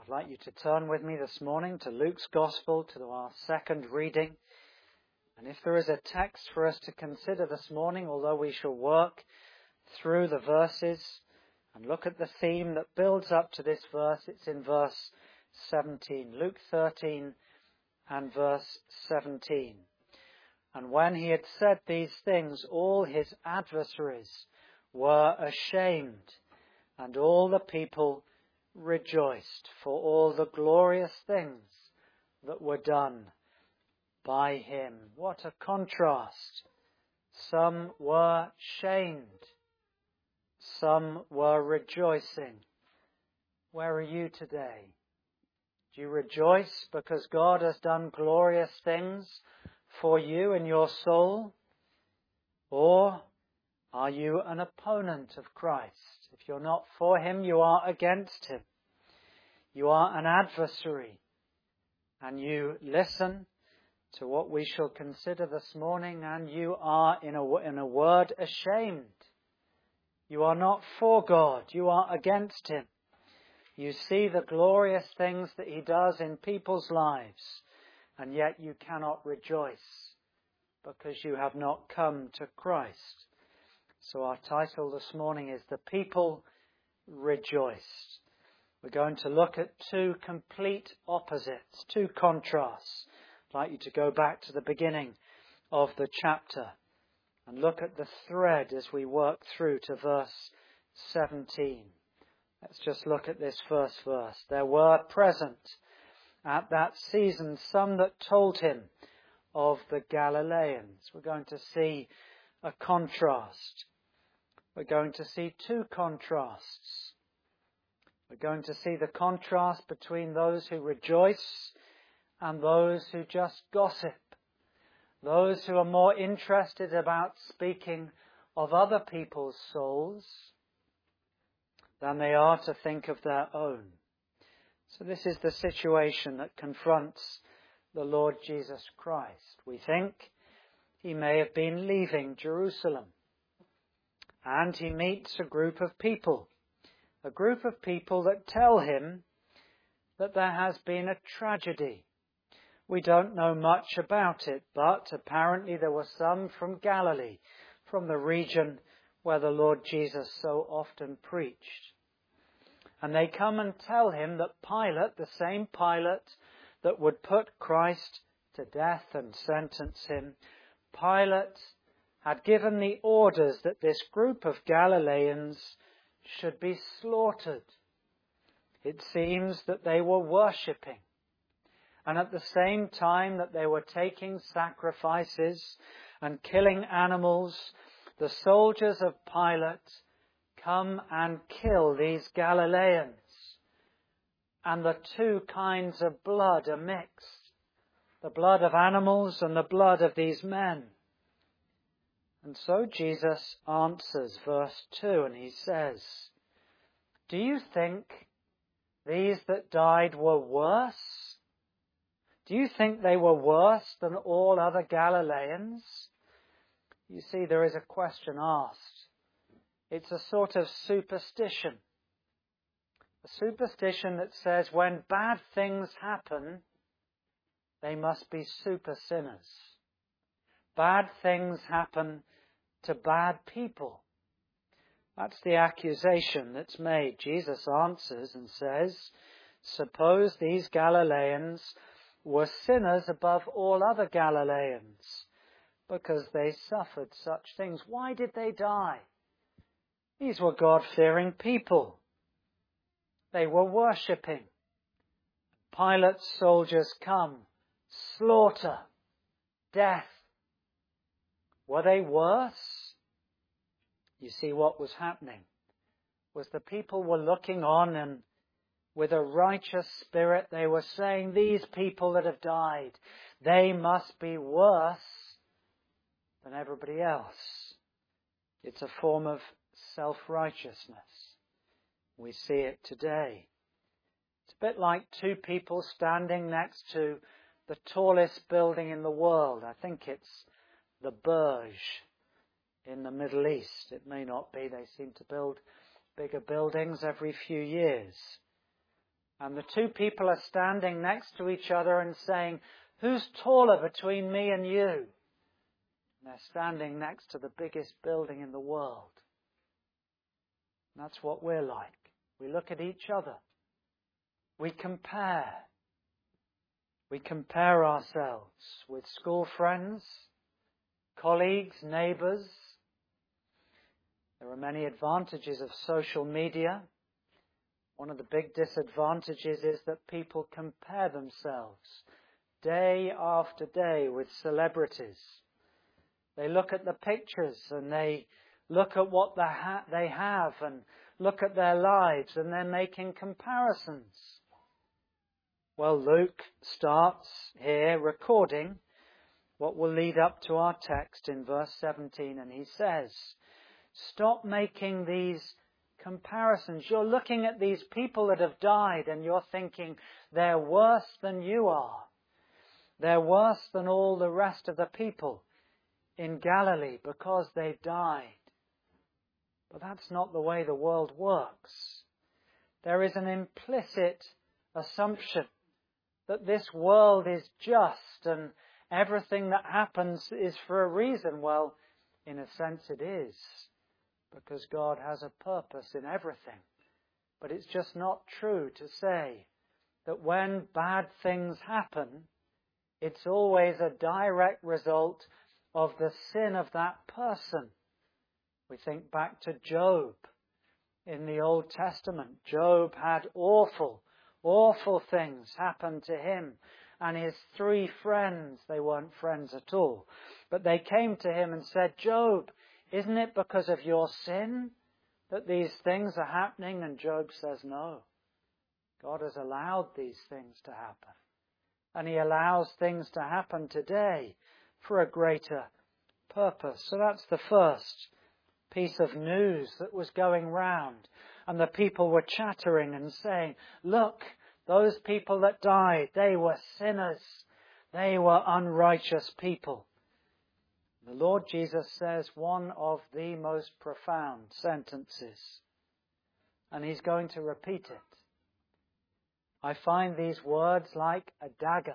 I'd like you to turn with me this morning to Luke's Gospel, to our second reading. And if there is a text for us to consider this morning, although we shall work through the verses and look at the theme that builds up to this verse, it's in verse 17. Luke 13 and verse 17. And when he had said these things, all his adversaries were ashamed, and all the people rejoiced for all the glorious things that were done by him. What a contrast. Some were shamed. Some were rejoicing. Where are you today? Do you rejoice because God has done glorious things for you in your soul? Or are you an opponent of Christ? If you're not for him, you are against him. You are an adversary. And you listen to what we shall consider this morning, and you are, in a word, ashamed. You are not for God. You are against him. You see the glorious things that he does in people's lives, and yet you cannot rejoice because you have not come to Christ. So our title this morning is The People Rejoiced. We're going to look at two complete opposites, two contrasts. I'd like you to go back to the beginning of the chapter and look at the thread as we work through to verse 17. Let's just look at this first verse. There were present at that season some that told him of the Galileans. We're going to see a contrast. We're going to see two contrasts. We're going to see the contrast between those who rejoice and those who just gossip. Those who are more interested about speaking of other people's souls than they are to think of their own. So this is the situation that confronts the Lord Jesus Christ. We think he may have been leaving Jerusalem, and he meets a group of people that tell him that there has been a tragedy. We don't know much about it, but apparently there were some from Galilee, from the region where the Lord Jesus so often preached. And they come and tell him that Pilate, the same Pilate that would put Christ to death and sentence him, Pilate had given the orders that this group of Galileans should be slaughtered. It seems that they were worshipping. And at the same time that they were taking sacrifices and killing animals, the soldiers of Pilate come and kill these Galileans. And the two kinds of blood are mixed. The blood of animals and the blood of these men. And so Jesus answers, verse 2, and he says, do you think these that died were worse? Do you think they were worse than all other Galileans? You see, there is a question asked. It's a sort of superstition. A superstition that says when bad things happen, they must be super sinners. Bad things happen to bad people. That's the accusation that's made. Jesus answers and says, suppose these Galileans were sinners above all other Galileans because they suffered such things. Why did they die? These were God-fearing people. They were worshipping. Pilate's soldiers come, slaughter, death. Were they worse? You see, what was happening was the people were looking on, and with a righteous spirit they were saying, these people that have died, they must be worse than everybody else. It's a form of self-righteousness. We see it today. It's a bit like two people standing next to the tallest building in the world. I think it's the Burj in the Middle East. It may not be. They seem to build bigger buildings every few years. And the two people are standing next to each other and saying, "Who's taller between me and you?" And they're standing next to the biggest building in the world. And that's what we're like. We look at each other. We compare. We compare ourselves with school friends, colleagues, neighbours. There are many advantages of social media. One of the big disadvantages is that people compare themselves day after day with celebrities. They look at the pictures and they look at what they have and look at their lives, and they're making comparisons. Well, Luke starts here recording what will lead up to our text in verse 17, and he says, stop making these comparisons. You're looking at these people that have died and you're thinking they're worse than you are. They're worse than all the rest of the people in Galilee because they've died. But that's not the way the world works. There is an implicit assumption that this world is just and everything that happens is for a reason. Well, in a sense it is, because God has a purpose in everything. But it's just not true to say that when bad things happen, it's always a direct result of the sin of that person. We think back to Job in the Old Testament. Job had awful things happen to him. And his 3 friends, they weren't friends at all, but they came to him and said, Job, isn't it because of your sin that these things are happening? And Job says, no. God has allowed these things to happen. And he allows things to happen today for a greater purpose. So that's the first piece of news that was going round. And the people were chattering and saying, look, those people that died, they were sinners. They were unrighteous people. The Lord Jesus says one of the most profound sentences. And he's going to repeat it. I find these words like a dagger.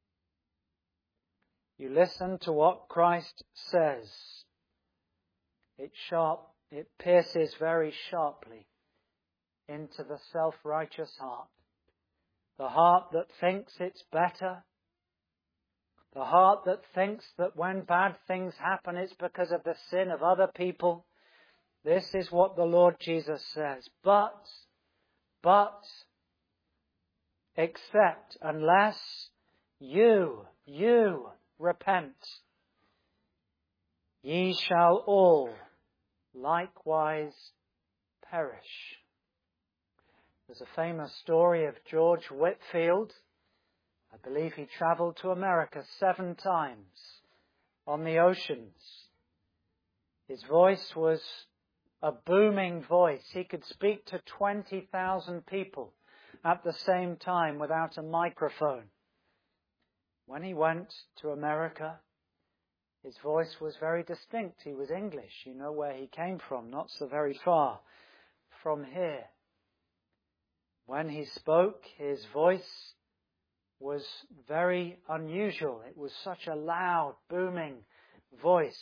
You listen to what Christ says. It's sharp. It pierces very sharply into the self-righteous heart. The heart that thinks it's better. The heart that thinks that when bad things happen, it's because of the sin of other people. This is what the Lord Jesus says. But, except unless you repent, ye shall all likewise perish. There's a famous story of George Whitefield. I believe he travelled to America 7 times on the oceans. His voice was a booming voice. He could speak to 20,000 people at the same time without a microphone. When he went to America, his voice was very distinct. He was English. You know where he came from, not so very far from here. When he spoke, his voice was very unusual. It was such a loud, booming voice.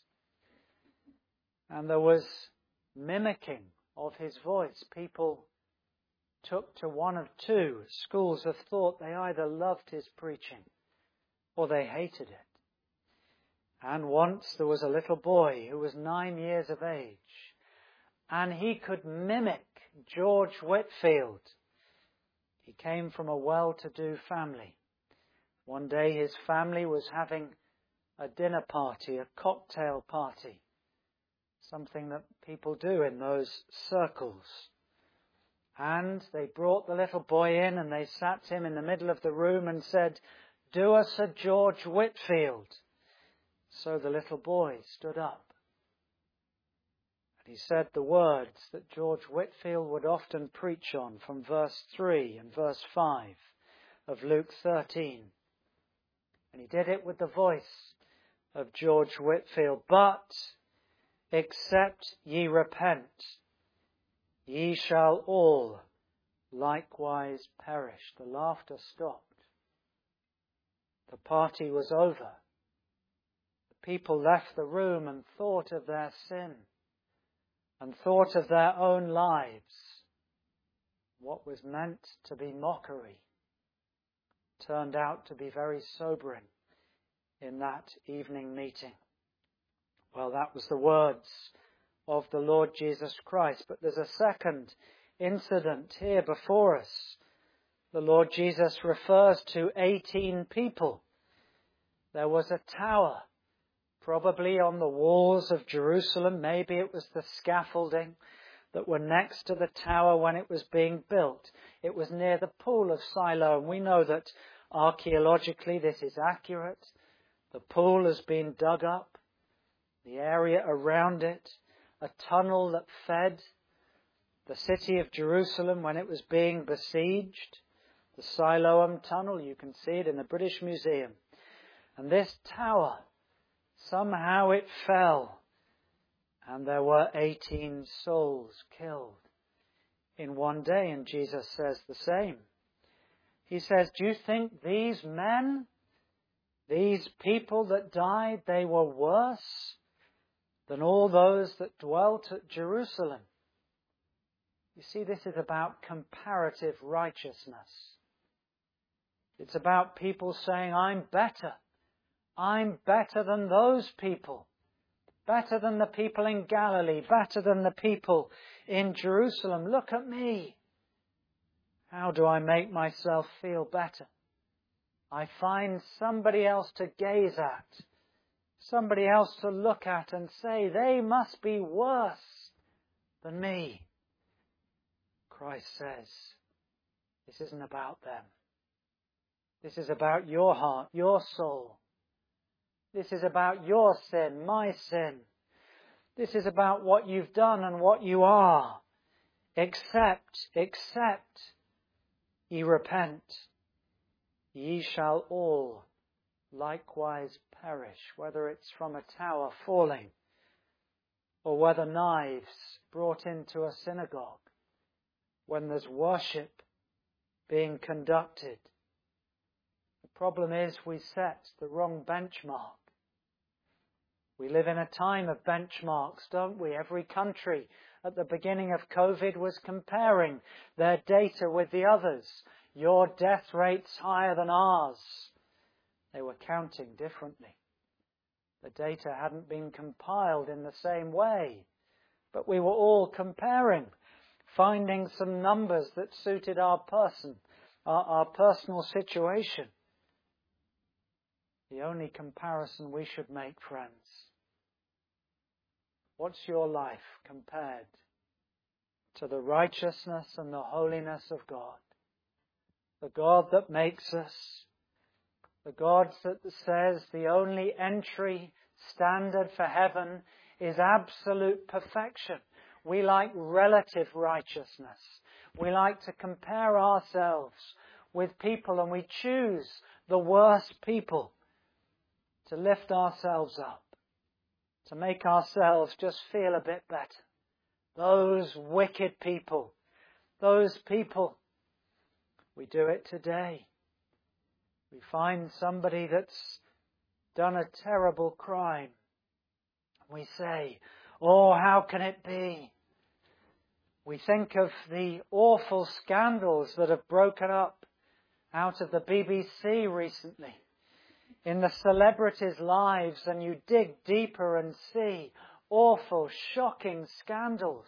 And there was mimicking of his voice. People took to one of 2 schools of thought. They either loved his preaching or they hated it. And once there was a little boy who was 9 years of age, and he could mimic George Whitefield. He came from a well-to-do family. One day his family was having a dinner party, a cocktail party, something that people do in those circles. And they brought the little boy in and they sat him in the middle of the room and said, do us a George Whitefield. So the little boy stood up. And he said the words that George Whitefield would often preach on from verse 3 and verse 5 of Luke 13. And he did it with the voice of George Whitefield. But except ye repent, ye shall all likewise perished. The laughter stopped. The party was over. The people left the room and thought of their sin and thought of their own lives. What was meant to be mockery turned out to be very sobering in that evening meeting. Well, that was the words of the Lord Jesus Christ. But there's a second incident here before us. The Lord Jesus refers to 18 people. There was a tower, probably on the walls of Jerusalem. Maybe it was the scaffolding that were next to the tower when it was being built. It was near the pool of Siloam. We know that archaeologically this is accurate. The pool has been dug up. The area around it, a tunnel that fed the city of Jerusalem when it was being besieged. The Siloam Tunnel, you can see it in the British Museum. And this tower, somehow it fell. And there were 18 souls killed in one day. And Jesus says the same. He says, do you think these men, these people that died, they were worse than all those that dwelt at Jerusalem? You see, this is about comparative righteousness. It's about people saying, I'm better. I'm better than those people. Better than the people in Galilee. Better than the people in Jerusalem. Look at me. How do I make myself feel better? I find somebody else to gaze at. Somebody else to look at and say, they must be worse than me. Christ says, this isn't about them. This is about your heart, your soul. This is about your sin, my sin. This is about what you've done and what you are. Except ye repent, ye shall all likewise perish, whether it's from a tower falling or whether knives brought into a synagogue when there's worship being conducted. The problem is we set the wrong benchmark. We live in a time of benchmarks, don't we? Every country at the beginning of COVID was comparing their data with the others. Your death rate's higher than ours. They were counting differently. The data hadn't been compiled in the same way. But we were all comparing, finding some numbers that suited our personal situation. The only comparison we should make, friends. What's your life compared to the righteousness and the holiness of God? The God that makes us, the God that says the only entry standard for heaven is absolute perfection. We like relative righteousness. We like to compare ourselves with people, and we choose the worst people to lift ourselves up, to make ourselves just feel a bit better. Those wicked people, those people. We do it today. We find somebody that's done a terrible crime. We say, oh, how can it be? We think of the awful scandals that have broken up out of the BBC recently in the celebrities' lives, and you dig deeper and see awful, shocking scandals.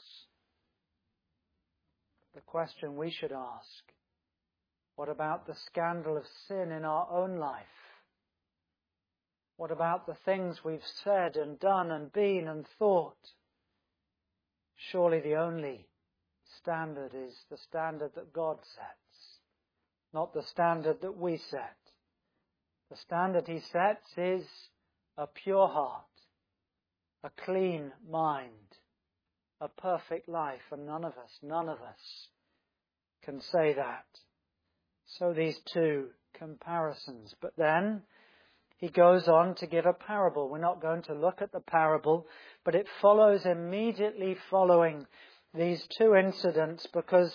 The question we should ask, what about the scandal of sin in our own life? What about the things we've said and done and been and thought? Surely the only standard is the standard that God sets, not the standard that we set. The standard He sets is a pure heart, a clean mind, a perfect life, and none of us can say that. So these two comparisons. But then He goes on to give a parable. We're not going to look at the parable, but it follows immediately following these two incidents, because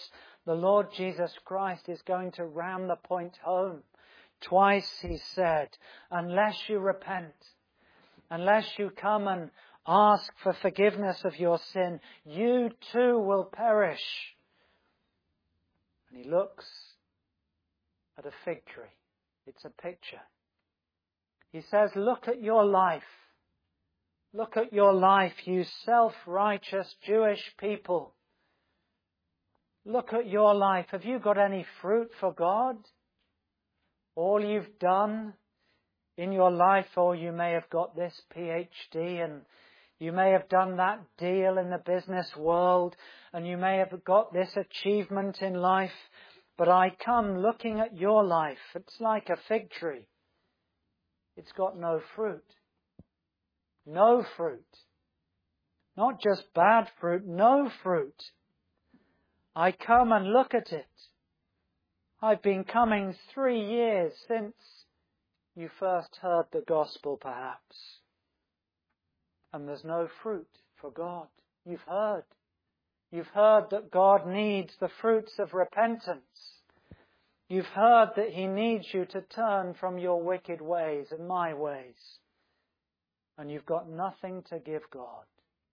The Lord Jesus Christ is going to ram the point home. Twice he said, unless you repent, unless you come and ask for forgiveness of your sin, you too will perish. And he looks at a fig tree. It's a picture. He says, look at your life. Look at your life, you self-righteous Jewish people. Look at your life. Have you got any fruit for God? All you've done in your life, or you may have got this PhD, and you may have done that deal in the business world, and you may have got this achievement in life, but I come looking at your life. It's like a fig tree. It's got no fruit. No fruit. Not just bad fruit, no fruit. I come and look at it. I've been coming 3 years since you first heard the gospel, perhaps. And there's no fruit for God. You've heard. You've heard that God needs the fruits of repentance. You've heard that He needs you to turn from your wicked ways and my ways. And you've got nothing to give God.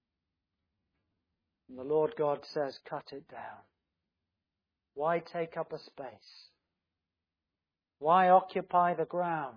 And the Lord God says, cut it down. Why take up a space? Why occupy the ground?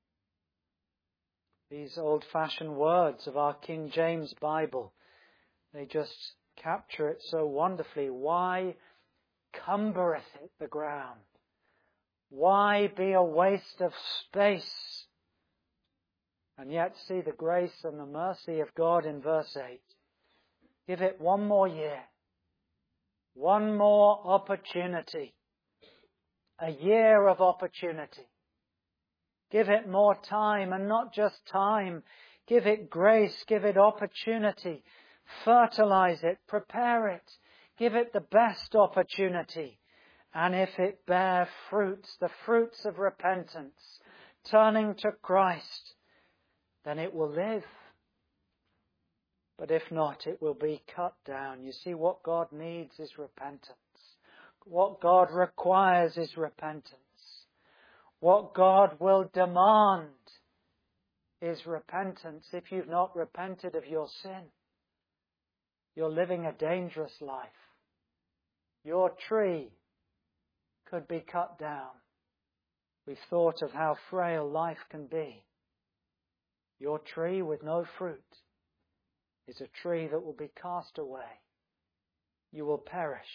These old-fashioned words of our King James Bible, they just capture it so wonderfully. Why cumbereth it the ground? Why be a waste of space? And yet see the grace and the mercy of God in verse 8. Give it one more year. One more opportunity. A year of opportunity. Give it more time, and not just time. Give it grace. Give it opportunity. Fertilize it. Prepare it. Give it the best opportunity. And if it bear fruits, the fruits of repentance, turning to Christ, then it will live. But if not, it will be cut down. You see, what God needs is repentance. What God requires is repentance. What God will demand is repentance. If you've not repented of your sin, you're living a dangerous life. Your tree could be cut down. We've thought of how frail life can be. Your tree with no fruit is a tree that will be cast away. You will perish.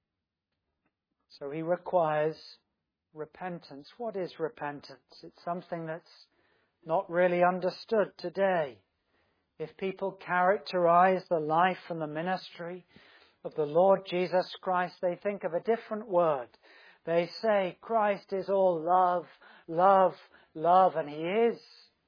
So He requires repentance. What is repentance? It's something that's not really understood today. If people characterize the life and the ministry of the Lord Jesus Christ, they think of a different word. They say Christ is all love, love, love, and He is.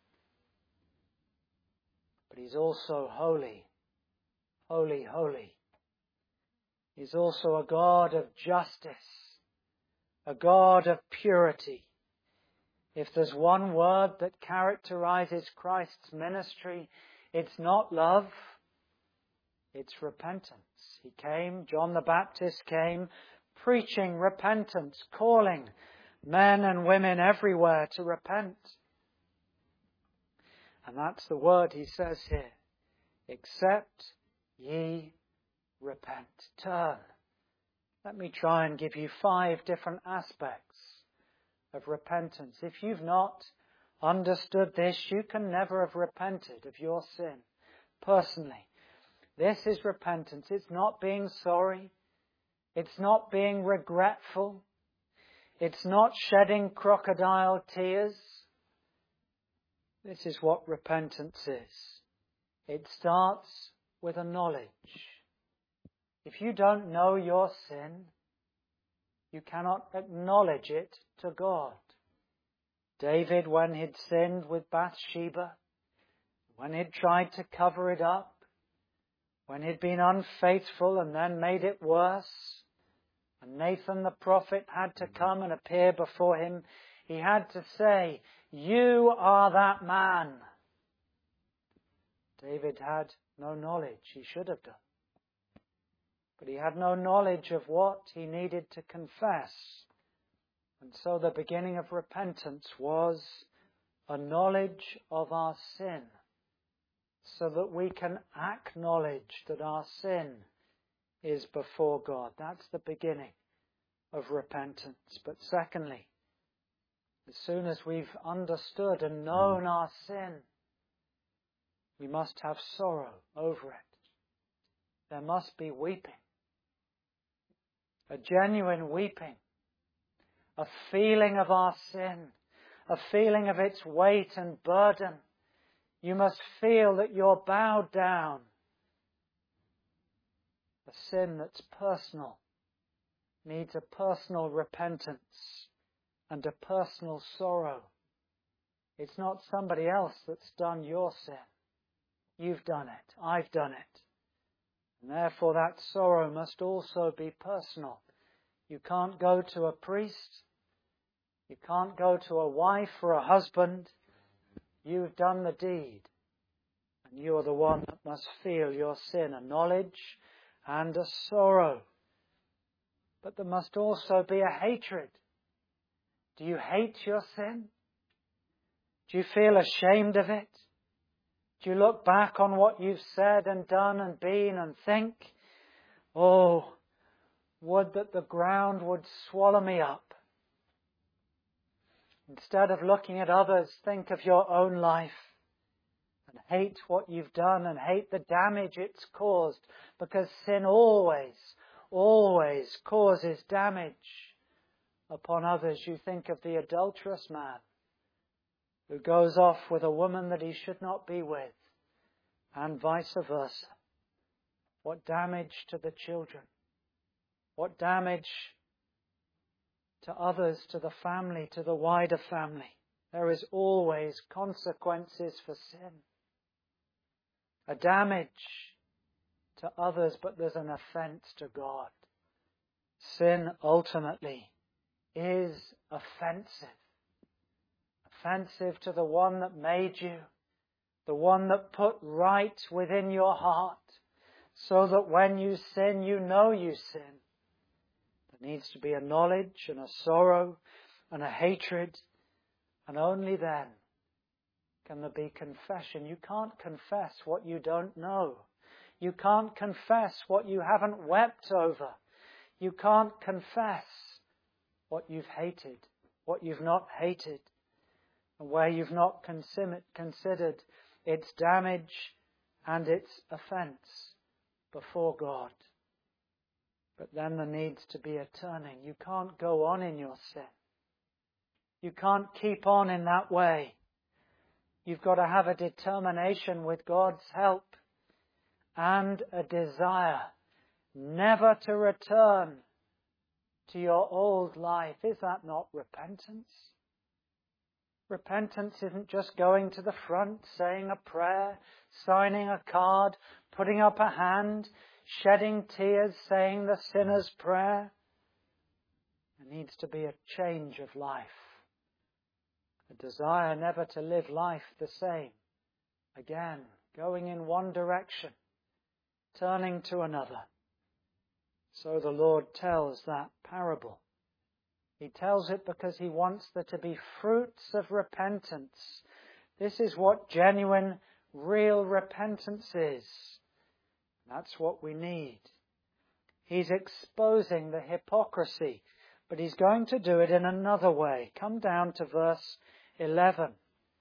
But He's also holy, holy, holy. He's also a God of justice, a God of purity. If there's one word that characterizes Christ's ministry, it's not love, it's repentance. He came, John the Baptist came, preaching repentance, calling men and women everywhere to repent. And that's the word He says here. Except ye repent. Turn. Let me try and give you 5 different aspects of repentance. If you've not understood this, you can never have repented of your sin personally. This is repentance. It's not being sorry. It's not being regretful. It's not shedding crocodile tears. This is what repentance is. It starts with a knowledge. If you don't know your sin, you cannot acknowledge it to God. David, when he'd sinned with Bathsheba, when he'd tried to cover it up, when he'd been unfaithful and then made it worse, and Nathan the prophet had to come and appear before him, he had to say, "You are that man." David had no knowledge. He should have done. but he had no knowledge of what he needed to confess. And so the beginning of repentance was a knowledge of our sin, so that we can acknowledge that our sin is before God. That's the beginning of repentance. But secondly, as soon as we've understood and known our sin, we must have sorrow over it. There must be weeping. A genuine weeping. A feeling of our sin. A feeling of its weight and burden. You must feel that you're bowed down. A sin that's personal needs a personal repentance and a personal sorrow. It's not somebody else that's done your sin. You've done it. I've done it. And therefore that sorrow must also be personal. You can't go to a priest. You can't go to a wife or a husband. You've done the deed. And you're the one that must feel your sin, a knowledge and a sorrow. But there must also be a hatred. Do you hate your sin? Do you feel ashamed of it? Do you look back on what you've said and done and been and think, oh, would that the ground would swallow me up? Instead of looking at others, think of your own life and hate what you've done and hate the damage it's caused, because sin always causes damage upon others. You think of the adulterous man who goes off with a woman that he should not be with, and vice versa. What damage to the children. What damage to others, to the family, to the wider family. There is always consequences for sin. A damage to others, but there's an offence to God. Sin ultimately is offensive. Offensive to the one that made you, the one that put right within your heart, so that when you sin, you know you sin. There needs to be a knowledge and a sorrow and a hatred, and only then can there be confession. You can't confess what you don't know. You can't confess what you haven't wept over. You can't confess what you've hated, what you've not hated, and where you've not considered its damage and its offence before God. But then there needs to be a turning. You can't go on in your sin. You can't keep on in that way. You've got to have a determination with God's help and a desire never to return to your old life. Is that not repentance? Repentance isn't just going to the front, saying a prayer, signing a card, putting up a hand, shedding tears, saying the sinner's prayer. There needs to be a change of life. A desire never to live life the same. Again, going in one direction, turning to another. So the Lord tells that parable. He tells it because he wants there to be fruits of repentance. This is what genuine, real repentance is. That's what we need. He's exposing the hypocrisy, but he's going to do it in another way. Come down to verse 11.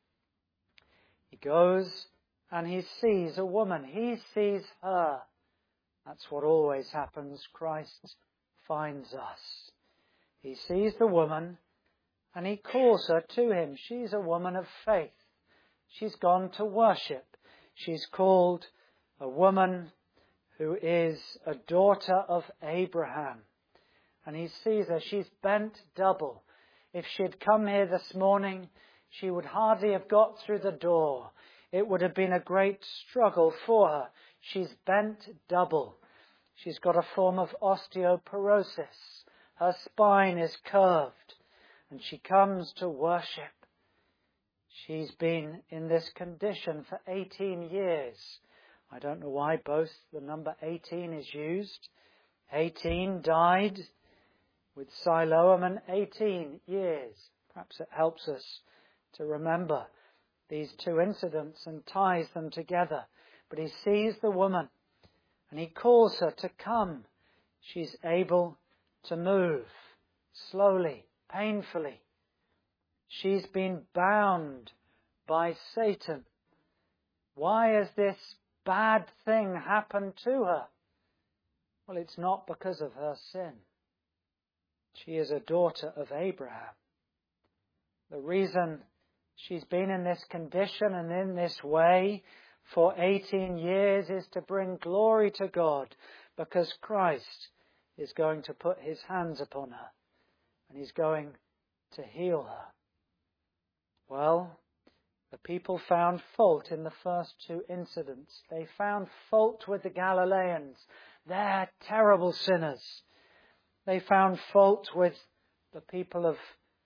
He goes and he sees a woman. He sees her. That's what always happens. Christ finds us. He sees the woman and he calls her to him. She's a woman of faith. She's gone to worship. She's called a woman who is a daughter of Abraham. And he sees her. She's bent double. If she'd come here this morning, she would hardly have got through the door. It would have been a great struggle for her. She's bent double. She's got a form of osteoporosis. Her spine is curved, and she comes to worship. She's been in this condition for 18 years. I don't know why both the number 18 is used. 18 died with Siloam, and 18 years. Perhaps it helps us to remember these two incidents and ties them together. But he sees the woman and he calls her to come. She's able to move slowly, painfully. She's been bound by Satan. Why has this bad thing happened to her? Well, it's not because of her sin. She is a daughter of Abraham. The reason she's been in this condition and in this way for 18 years is to bring glory to God, because Christ is going to put his hands upon her and he's going to heal her. Well, the people found fault in the first two incidents. They found fault with the Galileans. They're terrible sinners. They found fault with the people of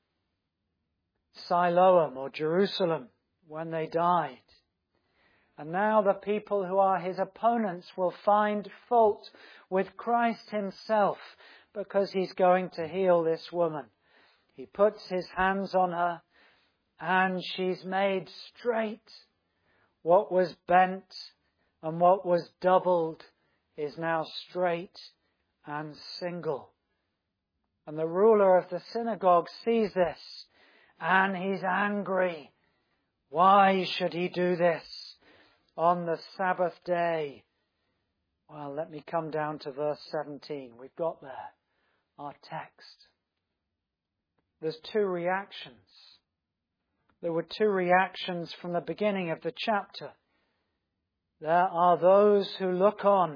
Siloam or Jerusalem when they died. And now the people who are his opponents will find fault with Christ himself, because he's going to heal this woman. He puts his hands on her and she's made straight. What was bent and what was doubled is now straight and single. And the ruler of the synagogue sees this and he's angry. Why should he do this on the Sabbath day? Well, let me come down to verse 17. We've got there our text. There's two reactions. There were two reactions from the beginning of the chapter. There are those who look on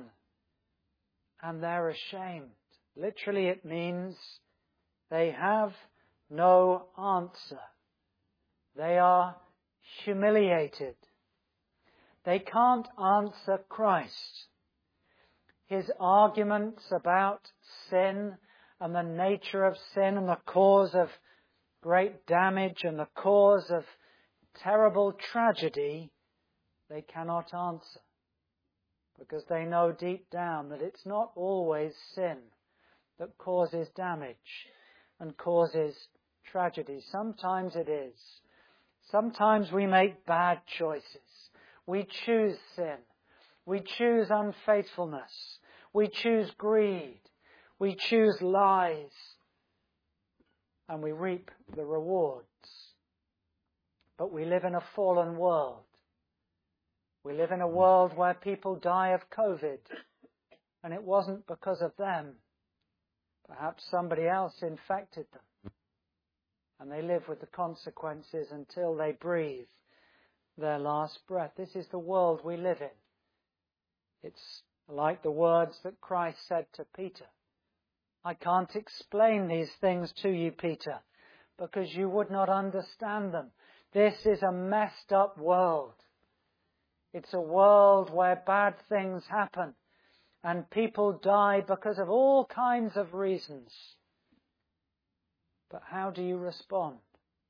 and they're ashamed. Literally it means they have no answer. They are humiliated. They can't answer Christ. His arguments about sin and the nature of sin and the cause of great damage and the cause of terrible tragedy, they cannot answer, because they know deep down that it's not always sin that causes damage and causes tragedy. Sometimes it is. Sometimes we make bad choices. We choose sin. We choose unfaithfulness. We choose greed. We choose lies. And we reap the rewards. But we live in a fallen world. We live in a world where people die of COVID. And it wasn't because of them. Perhaps somebody else infected them. And they live with the consequences until they breathe their last breath. This is the world we live in. It's like the words that Christ said to Peter. I can't explain these things to you, Peter, because you would not understand them. This is a messed up world. It's a world where bad things happen and people die because of all kinds of reasons. But how do you respond?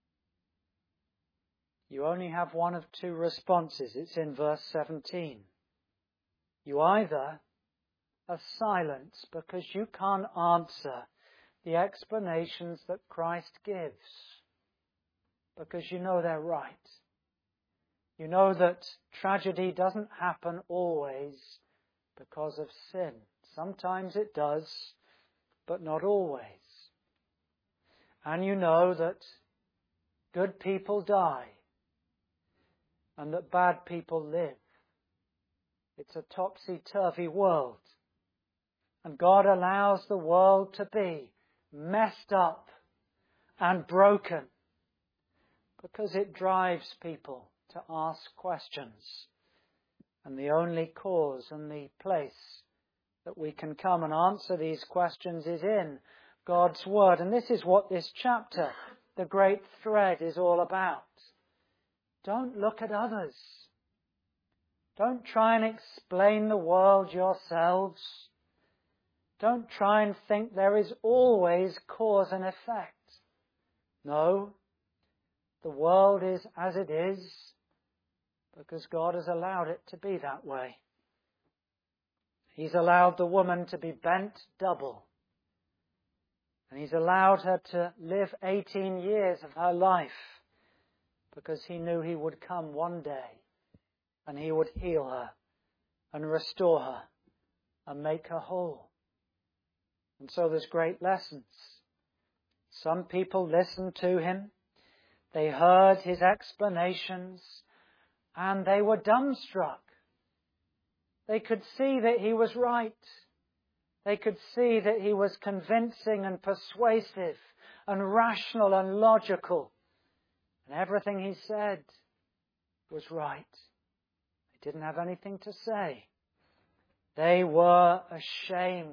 You only have one of two responses. It's in verse 17. You either are silent because you can't answer the explanations that Christ gives, because you know they're right. You know that tragedy doesn't happen always because of sin. Sometimes it does, but not always. And you know that good people die and that bad people live. It's a topsy-turvy world. And God allows the world to be messed up and broken because it drives people to ask questions. And the only cause and the place that we can come and answer these questions is in God's Word. And this is what this chapter, the great thread, is all about. Don't look at others. Don't try and explain the world yourselves. Don't try and think there is always cause and effect. No, the world is as it is because God has allowed it to be that way. He's allowed the woman to be bent double. And He's allowed her to live 18 years of her life because He knew He would come one day and He would heal her and restore her and make her whole. And so there's great lessons. Some people listened to Him. They heard His explanations and they were dumbstruck. They could see that He was right. They could see that He was convincing and persuasive and rational and logical. And everything He said was right. They didn't have anything to say. They were ashamed.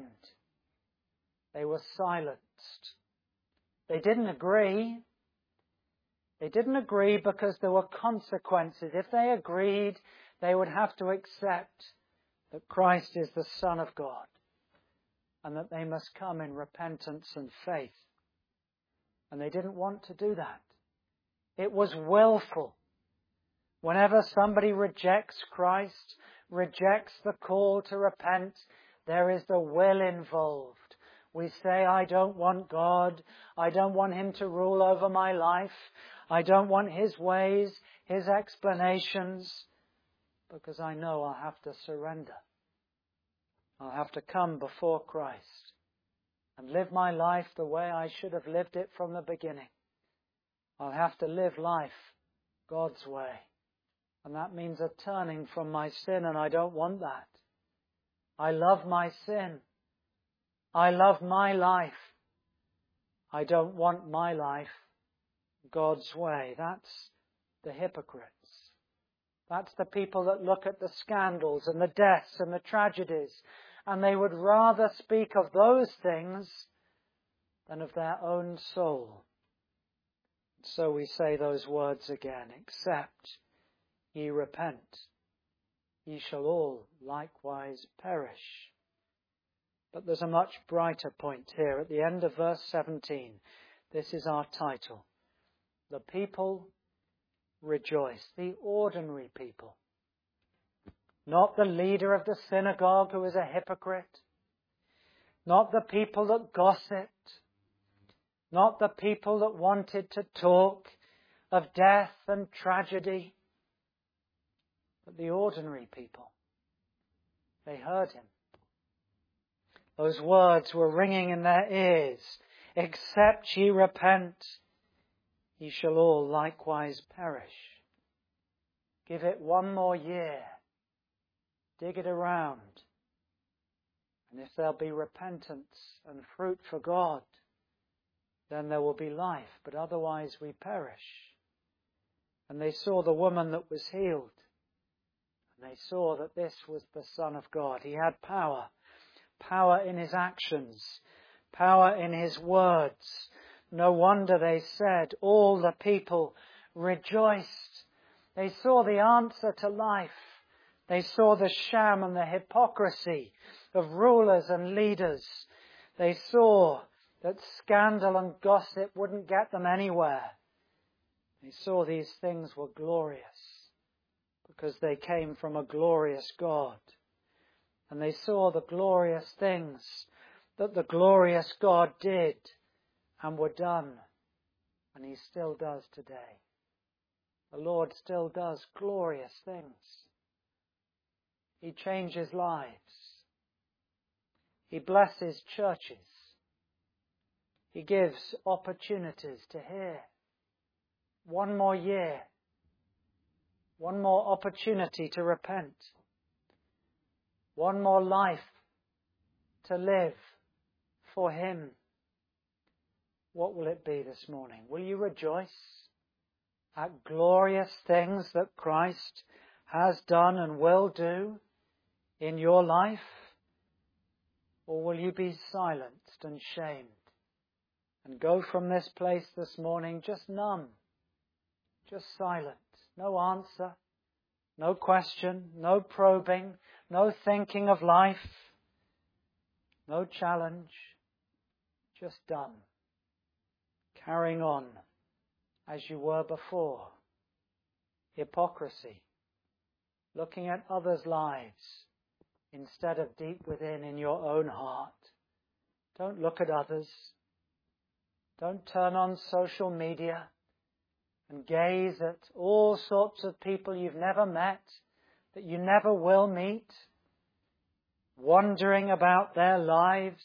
They were silenced. They didn't agree. They didn't agree because there were consequences. If they agreed, they would have to accept that Christ is the Son of God and that they must come in repentance and faith. And they didn't want to do that. It was willful. Whenever somebody rejects Christ, rejects the call to repent, there is the will involved. We say, I don't want God. I don't want Him to rule over my life. I don't want His ways, His explanations, because I know I'll have to surrender. I'll have to come before Christ and live my life the way I should have lived it from the beginning. I'll have to live life God's way. And that means a turning from my sin, and I don't want that. I love my sin. I love my life. I don't want my life God's way. That's the hypocrites. That's the people that look at the scandals and the deaths and the tragedies, and they would rather speak of those things than of their own soul. So we say those words again, except ye repent, ye shall all likewise perish. But there's a much brighter point here at the end of verse 17. This is our title. The people rejoice. The ordinary people. Not the leader of the synagogue who is a hypocrite. Not the people that gossiped. Not the people that wanted to talk of death and tragedy. But the ordinary people. They heard Him. Those words were ringing in their ears. Except ye repent, ye shall all likewise perish. Give it one more year. Dig it around. And if there'll be repentance and fruit for God, then there will be life. But otherwise we perish. And they saw the woman that was healed. And they saw that this was the Son of God. He had power. Power in His actions. Power in His words. No wonder they said, all the people rejoiced. They saw the answer to life. They saw the sham and the hypocrisy of rulers and leaders. They saw that scandal and gossip wouldn't get them anywhere. They saw these things were glorious because they came from a glorious God. And they saw the glorious things that the glorious God did and were done. And He still does today. The Lord still does glorious things. He changes lives. He blesses churches. He gives opportunities to hear. One more year. One more opportunity to repent. One more life to live for Him. What will it be this morning? Will you rejoice at glorious things that Christ has done and will do in your life? Or will you be silenced and shamed and go from this place this morning just numb, just silent, no answer, no question, no probing, no thinking of life, no challenge, just done, carrying on as you were before. Hypocrisy, looking at others' lives instead of deep within in your own heart. Don't look at others. Don't turn on social media and gaze at all sorts of people you've never met, that you never will meet, wondering about their lives.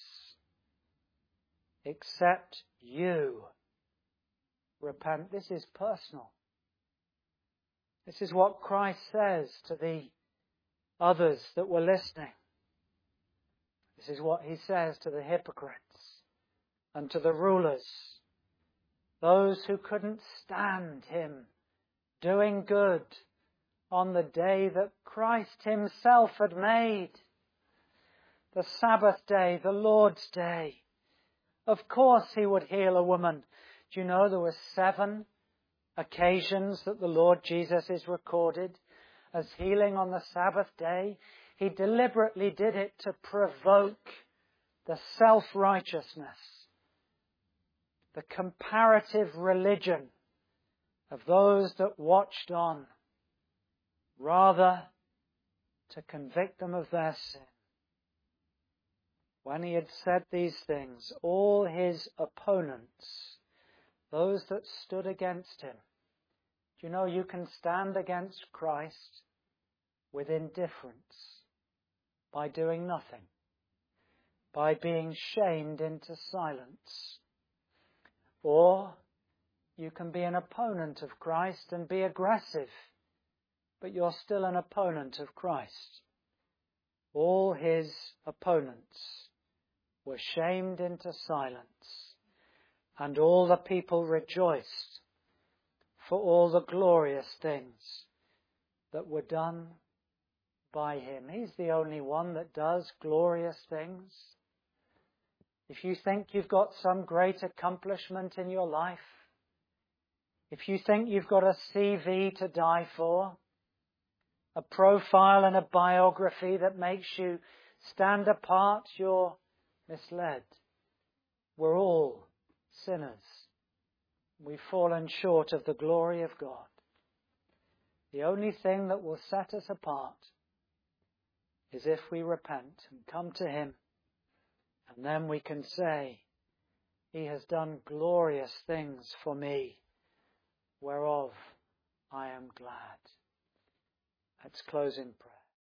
Except you repent. This is personal. This is what Christ says to the others that were listening. This is what he says to the hypocrites and to the rulers, those who couldn't stand him doing good on the day that Christ himself had made. The Sabbath day, the Lord's day. Of course he would heal a woman. Do you know there were 7 occasions that the Lord Jesus is recorded as healing on the Sabbath day? He deliberately did it to provoke the self-righteousness, the comparative religion of those that watched on, rather to convict them of their sin. When he had said these things, all his opponents, those that stood against him, do you know you can stand against Christ with indifference by doing nothing, by being shamed into silence? Or you can be an opponent of Christ and be aggressive, but you're still an opponent of Christ. All his opponents were shamed into silence, and all the people rejoiced for all the glorious things that were done by him. He's the only one that does glorious things. If you think you've got some great accomplishment in your life, if you think you've got a CV to die for, a profile and a biography that makes you stand apart, you're misled. We're all sinners. We've fallen short of the glory of God. The only thing that will set us apart is if we repent and come to him. And then we can say, he has done glorious things for me, whereof I am glad. Let's close in prayer.